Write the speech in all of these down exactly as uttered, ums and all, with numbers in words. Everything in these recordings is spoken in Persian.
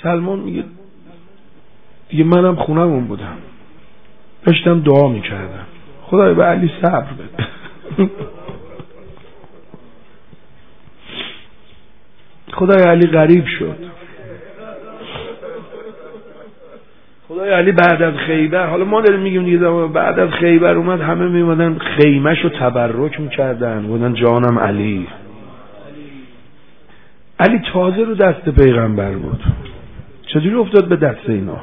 سلمان میگه دیگه منم خونمون بودم، داشتم دعا میکردم خدای به علی صبر بده. خدای علی غریب شد. خدای علی بعد از خیبر، حالا ما داریم میگیم دیگه بعد از خیبر اومد، همه میمدن خیمه‌شو تبرک میکردن، بودن جانم علی. علی تازه رو دست پیغمبر بود، چجوری افتاد به دست اینا؟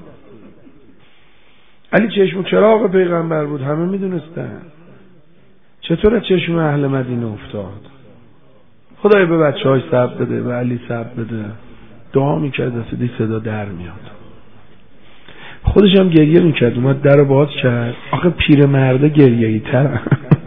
علی چشم و چراغ پیغمبر بود، همه میدونستن. چطور چشم اهل مدینه افتاد؟ خدای به بچه های صبر بده، به علی صبر بده. دعا میکرد، دستی صدا در میاد. خودش هم گریه میکرد، اومد در رو باز کرد. آخه پیر مرده گریه‌ای تر.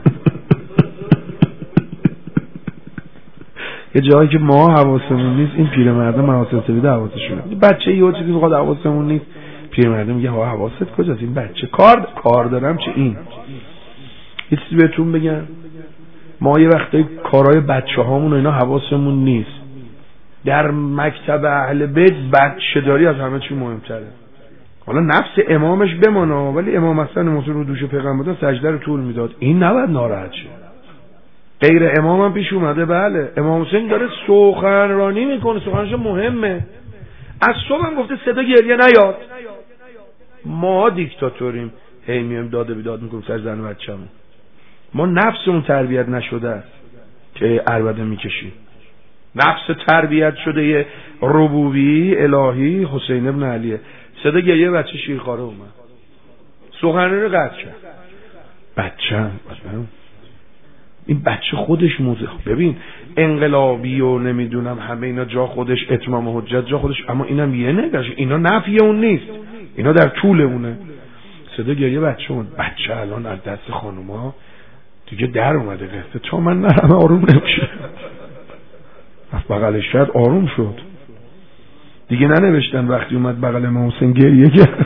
یه جایی که ما حواسمون نیست، این پیر مرده محاسن سویده حواسشونه. بچه یه چیزی بخواد حواسمون نیست، پیر مرده میگه ها حواست کجاست؟ این بچه کار کار دارم چه این. یه چیزی بهتون بگم، ما یه وقتایی کارهای بچه هامون و اینا حواسمون نیست. در مکتب اهل بیت بچه داری از همه چی مهمتره. حالا نفس امامش بمانه، ولی امام حسن موسی رو دوش پیغمبر سجده رو طول میداد، این نباید ناراحت شه. غیر امام هم پیش اومده، بله امام حسین داره سخنرانی میکنه، سخنش مهمه، از صبح هم گفته صدا گریه نیاد. ما دیکتاتوریم، هی میایم داده بیداد میکنیم سر زن و بچه‌مون. ما نفسمون تربیت نشده است که عربده میکشیم. نفس تربیت شده یه ربوبی الهی حسین ابن علیه. صدا گریه بچه شیرخواره اومد، سخنرانی رو قطع کرد. بچه این بچه خودش موزه، ببین انقلابی و نمیدونم همه اینا جا خودش، اتمام حجت جا خودش، اما اینم یه نگاش، اینا نفی اون نیست، اینا در طول اونه. صدا گریه بچه اون بچه الان از دست خانوما دیگه در اومده قصه، تا من نرم آروم نمیشه. از بغلش شد آروم شد دیگه، ننوشتن وقتی اومد بغل امام حسین گریه کرد.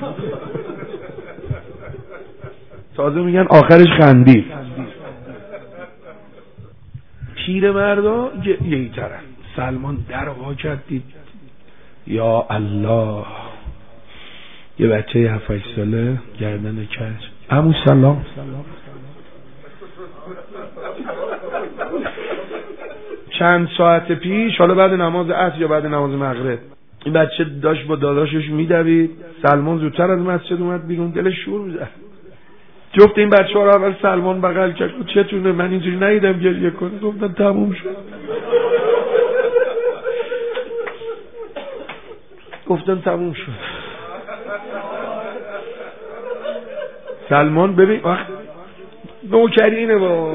تازه میگن آخرش خندید. پیر مردا یهی ترن. سلمان در وا کرد، دید یا الله، یه بچه هفت هشت ساله گردن کج، عمو سلام. چند ساعت پیش، حالا بعد نماز عصر یا بعد نماز مغرب، این بچه داشت با داداشش میدوید. سلمان زودتر از مسجد اومد بیرون، دلش شور می‌زد. جفت این بچه ها رو اول سلمان بغل کرد، چتونه من اینجوری ندیدم گریه کنه. گفتن تموم شد. گفتن تموم شد. سلمان ببین وقت نوکرینه با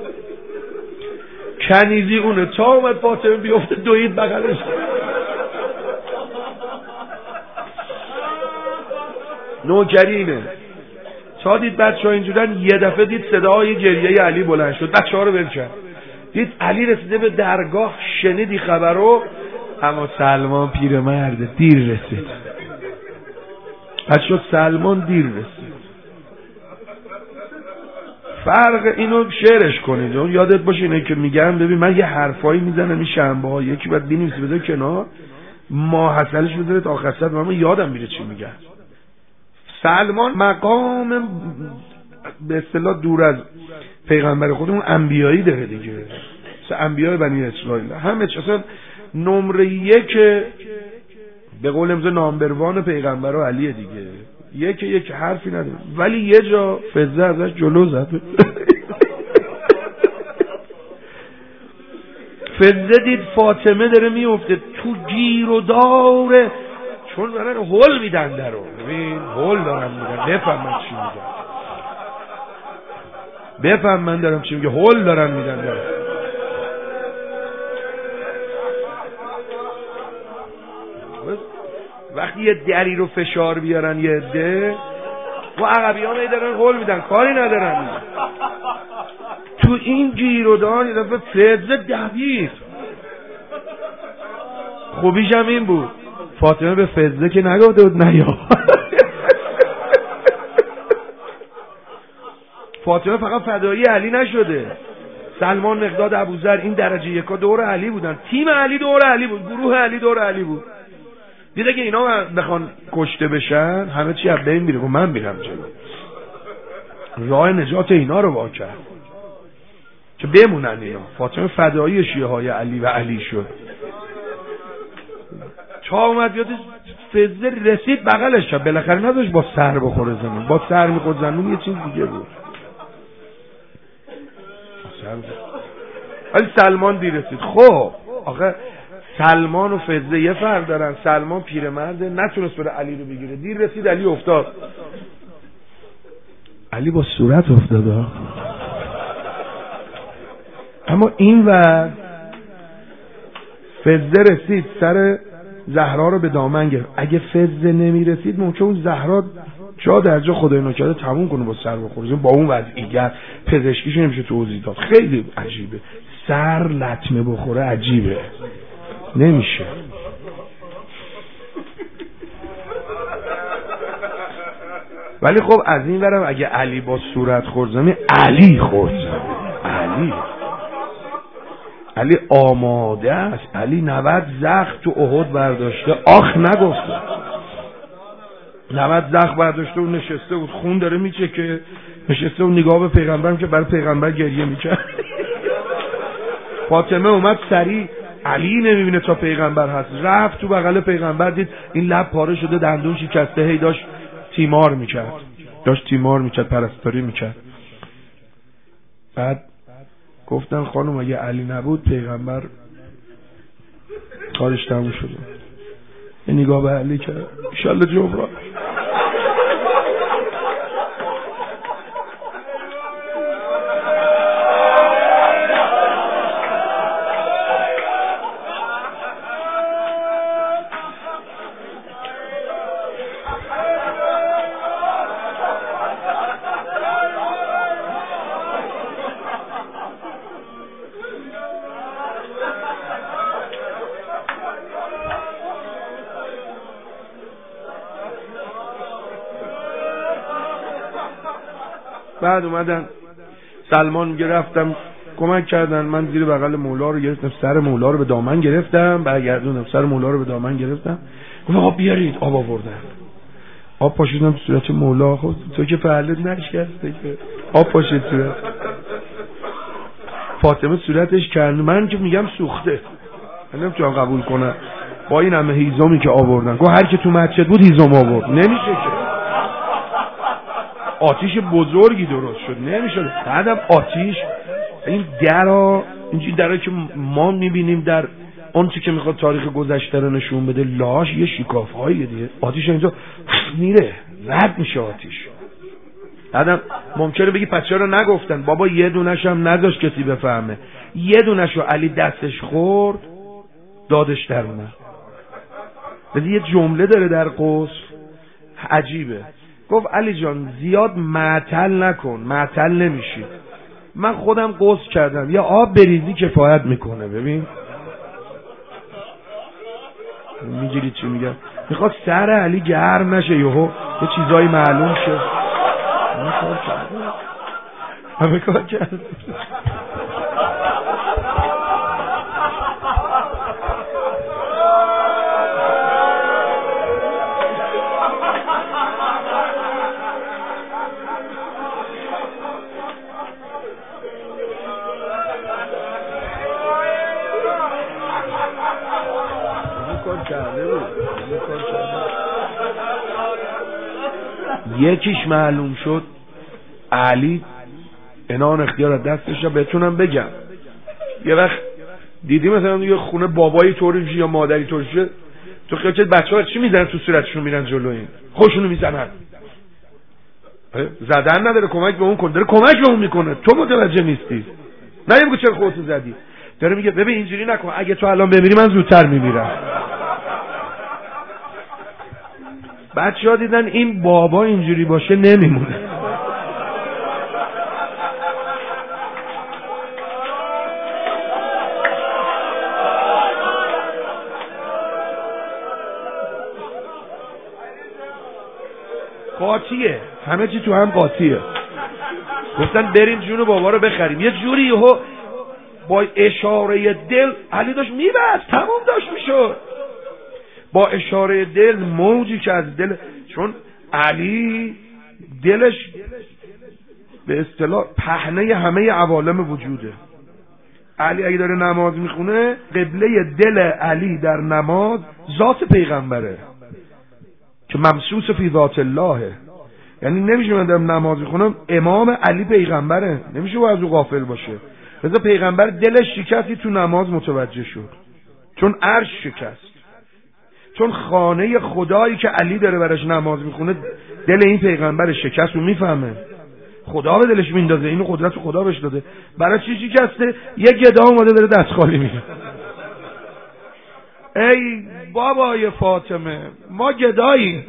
کنیزی اونه، تا اومد فاطمه بیفته دوید بغلش. نوکرینه. تا دید بچه ها اینجورن، یه دفعه دید صدای گریه علی بلند شد، بچه ها رو ول کرد. دید علی رسیده به درگاه، شنیدی خبر رو، اما سلمان پیرمرد دیر رسید. بچه سلمان دیر رسید. فرق اینو شعرش کنید، اون یادت باشه اینه که میگم. ببین من یه حرفایی میزنم این شنبه ها، یکی باید بینویسی بده کنار، ما حسلش بذاره تا آخر سر، من یادم میره چی میگم. سلمان مقام به اصطلاح دور از پیغمبر خودمون انبیایی داره دیگه، مثل انبیای بنی اسرائیل همه چیز. اصلا نمره یک به قول امروز نامبروان پیغمبر و علیه دیگه، یک یک حرفی نداره. ولی یه جا فزه ازش جلو زد. فزه دید فاطمه داره میفته تو گیر و داره، چون دارن هول میدن در رو، ببین هول دارن میدن، بفهم من چی میگم، بفهم من دارم چی میگه، هول دارن میدن در رو. وقتی یه دری رو فشار بیارن یه عده، و عقبیان هی دارن هول میدن، کاری ندارن. تو این گیر و دار یه دفعه فزه دوید. خوبیش هم این بود فاطمه به فزه که نگفته بود نه یا فاطمه فقط فدایی علی نشده، سلمان، مقداد، ابوذر این درجه یکا دور علی بودن، تیم علی دور علی بود، گروه علی دور علی بود. دیده که اینا بخوان کشته بشن همه چی از بین میره و من میرم جلو. راه نجات اینا رو وا کرد که بمونن اینا. فاطمه فدایی شیعه های علی و علی شد. چا اومد یاد فزه رسید بغلش شد، بالاخره نداشت با سر بخوره زمین، با سر میخورد زمین یه چیز دیگه بود. ولی سلمان دیر رسید. خب آخه سلمان و فزه یه فرق دارن. سلمان پیرمرده نتونست بره علی رو بگیره، دیر رسید علی افتاد. علی با صورت افتاده. اما این و فزه رسید سر زهرا رو به دامن گرفت. اگه فزه نمی رسید ممکن اون زهرا جا در جا خدای نکرده تموم کنه با سر بخوره. با اون وضعیت پزشکیش نمیشه توضیح داد. خیلی عجیبه. سر لطمه بخوره عجیبه، نمیشه. ولی خب از این ورم اگه علی با صورت خورد زمین، علی خورد زمین. علی علی آماده است. علی نود زخم تو احد برداشته، آخ نگفته. نود زخم برداشته و نشسته بود، خون داره میچه که نشسته و نگاه به پیغمبرم که برای پیغمبر گریه میکرد. فاطمه اومد سریع، علی نمیبینه تا پیغمبر هست، رفت تو بغل پیغمبر، دید این لب پاره شده، دندون شکسته، هی داشت تیمار میکرد داشت تیمار میکرد پرستاری میکرد. بعد گفتن خانم اگه علی نبود پیغمبر کارش تموم شده. یه نگاه به علی کرد، انشالله جبران. بعد اومدن سلمان میگه رفتم کمک کردن، من زیر بغل مولا رو گرفتم، سر مولا رو به دامن گرفتم، برگردوندم سر مولا رو به دامن گرفتم، گفت آب بیارید. آب آوردن، آب پاشیدم تو صورت مولا. خب تو که فعلت نشکسته که آب پاشید صورت. فاطمه صورتش کرد، من که میگم سوخته، من نمیتونم قبول کنم با این همه هیزمی که آوردن. گفت هر که تو مسجد بود هیزم آورد، نمیشه که. آتیش بزرگی درست شد، نمیشه. بعدم آتیش این درا اینجوری درا که ما میبینیم در اون چی که میخواد تاریخ گذشته رو نشون بده، لاش یه شکاف‌هایی دیگه، آتیش اینجا میره رد میشه آتیش. بعدم ممکنه بگی پس چرا نگفتن؟ بابا یه دونش هم نذاش کسی بفهمه، یه دونش رو علی دستش خورد دادش در اومد. ولی یه جمله داره در قصر عجیبه، گفت علی جان زیاد معطل نکن، معطل نمیشی. من خودم غسل کردم، یا آب بریزی کفایت میکنه. ببین میگیری چی میگم، میخواد سر علی گرم نشه، یهو یه چیزایی معلوم شه. همه کار کرده همه کار کرده یکیش معلوم شد علی انان اختیار از دستش. بهتونم بگم یه وقت دیدی مثلا یه خونه بابایی طوری میشه یا مادری طوری میشه، تو خیلی بچه ها چی میزنن تو صورتشون میرن جلو، این خوشونو میزنن، زدن نداره، کمک به اون کن، داره کمک به اون میکنه، تو متوجه نیستی. نه میگه چرا خودتو زدی، داره میگه ببین اینجوری نکن، اگه تو الان بمیری من زودتر میمیرم. بچه ها دیدن این بابا اینجوری باشه نمیمونه. قاطیه، همه چی تو هم قاطیه. گفتن بریم جون بابا رو بخریم، یه جوری یهو با اشاره دل علی داشت میبست، تموم داشت میشد. با اشاره دل موجی که از دل، چون علی دلش به اصطلاح پهنه همه عوالم وجوده. علی اگه داره نماز میخونه، قبله دل علی در نماز ذات پیغمبره که ممسوس فی ذات الله. یعنی نمیشه من دارم نماز میخونم امام علی پیغمبره، نمیشه از او غافل باشه. لذا پیغمبر دلش شکستی تو نماز متوجه شد، چون عرش شکست، چون خانه خدایی که علی داره براش نماز میخونه دل این پیغمبر شکست و میفهمه خدا به دلش میندازه، اینو قدرت خدا بهش داده. برای چی شکسته؟ یه گدا اومده داره دست خالی میره. ای بابای فاطمه، ما گداییم.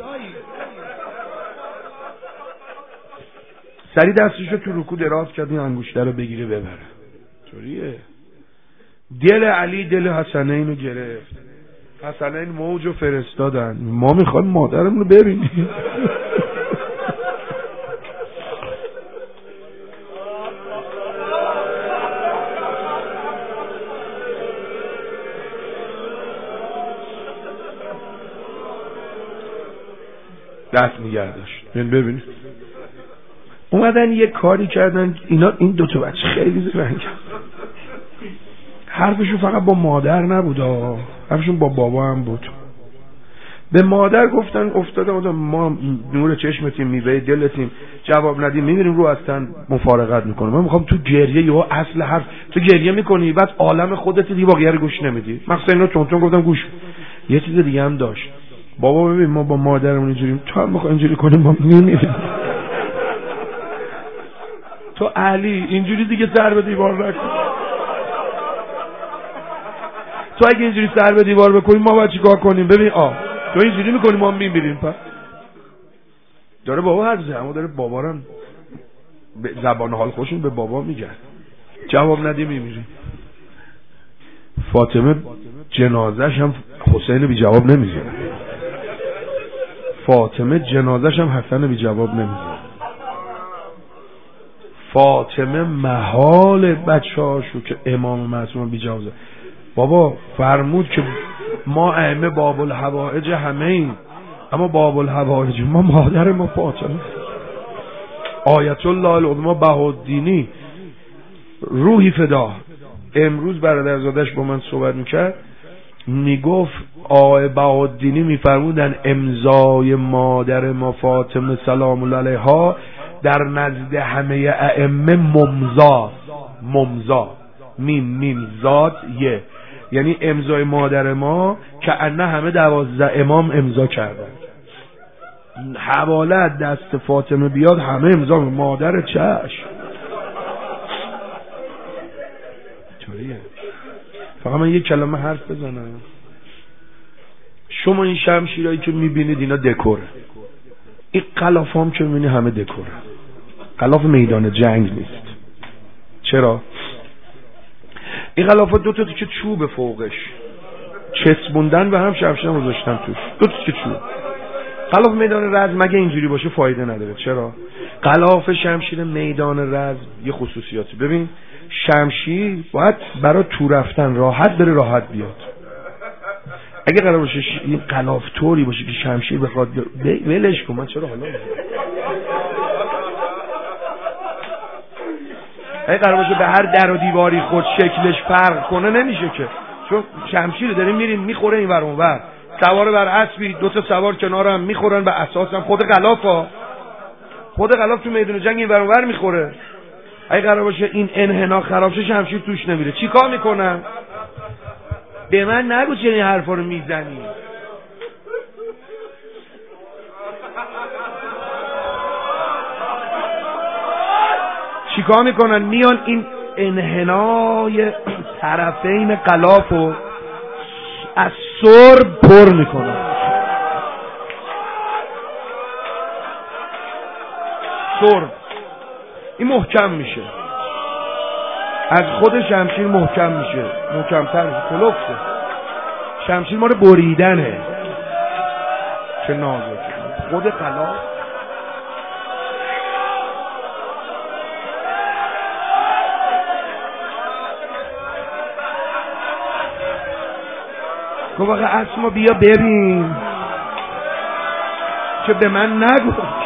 سری دستشو تو رکوع دراز کرد، این انگشتر رو بگیره ببره. طوریه. دل علی دل حسنین رو گرفت، حسنین موج رو فرستادن. ما میخوایم مادرمون رو ببینیم. دست نگه داشت. ببینید اومدن یه کاری کردن اینا، این دو تا بچه خیلی زرنگ، حرفشون فقط با مادر نبود، حرفشون با بابا هم بود. به مادر گفتن افتاده ما نور چشمتیم، میوه دلتیم، جواب ندیم میمیریم، رو هستن مفارقت میکنه. من میخوام تو گریه یهو اصل حرف، تو گریه میکنی بعد عالم خودت دیگه واقعا گوش نمیدی. مخصوصا اینا تون تون گفتم گوش. یه چیز دیگه هم داشت، بابا ببین ما با مادرمون اینجوریم، تو هم میخوای اینجوری کنیم ما میمیریم. تو علی اینجوری دیگه سر به دیوار نکن، تو اگه اینجوری سر به دیوار بکنی ما باید چیکار کنیم؟ ببین آ تو اینجوری میکنی ما میمیریم. پس داره بابا حرف زنه، اما داره بابا رو به زبان حال خوشون به بابا میگن، جواب ندی میمیریم. فاطمه جنازش هم حسین بی جواب نمیزنه، فاطمه جنازش هم حسن بی جواب نمیزنه. فاطمه محال بچه هاشو که امام معصوم بی جواب زنه. بابا فرمود که ما ائمه باب الحوائج همه ایم، اما باب الحوائج ما مادر ما فاطمه. آیت الله العظمی بهاءالدینی روحی فدا، امروز برادرزادش با من صحبت میکرد، میگفت آقای بهاءالدینی میفرمودن امضای مادر ما فاطمه سلام الله علیها در نزد همه ائمه ممضا، ممضا میم میم زاد یه، یعنی امضای مادر ما که انه همه دوازده امام امضا کردن. حواله دست فاطمه بیاد همه امضا، مادر چشم. چوریه. فقط من یک کلمه حرف بزنم. شما این شمشیرایی که میبینید اینا دکوره، این غلاف هم که میبینید همه دکوره، غلاف میدان جنگ نیست. چرا؟ این غلاف دو تا تیکه چوب فوقش چسبوندن و هم شمشیر گذاشتن توش، دو تا تیکه چوب. غلاف میدان رزم مگه اینجوری باشه فایده نداره. چرا؟ غلاف شمشیر میدان رزم یه خصوصیاتی، ببین شمشیر باید برای تو رفتن راحت بره راحت بیاد. اگه قرار باشه این غلاف طوری باشه که شمشیر بخواد ولش کن، من چرا حالا اگه قرار باشه به هر در و دیواری خود شکلش فرق کنه نمیشه که، چون شمشیر داریم میریم میخوره این ور اون ور، سوار بر اسبی دو تا سوار کنار هم میخورن به اساسم خود غلاف ها، خود غلاف تو میدون جنگ این ور اون ور میخوره. اگه قرار باشه این انحناء خراب شه شمشیر توش نمیره، چیکار میکنن؟ به من نگو چه این حرفا رو میزنی. چیکار میکنن؟ میان این انحنای طرفین غلافو از سر پر میکنن، سر این محکم میشه، از خود شمشیر محکم میشه، محکمتر میشه، کلوفته. شمشیر ما رو بریدنه، چه نازکه خود غلاف. گفت آقا اسما بیا ببین، که به من نگو.